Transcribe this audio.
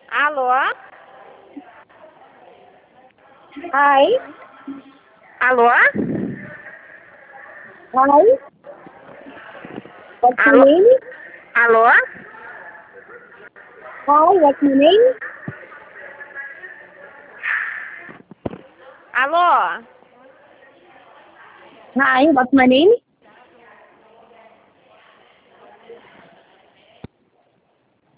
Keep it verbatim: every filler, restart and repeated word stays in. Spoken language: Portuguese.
Alô? Hi. Alô? Hi. What's your Alô? name? Alô? Hi, what's your name? Alô? Hi, what's my name?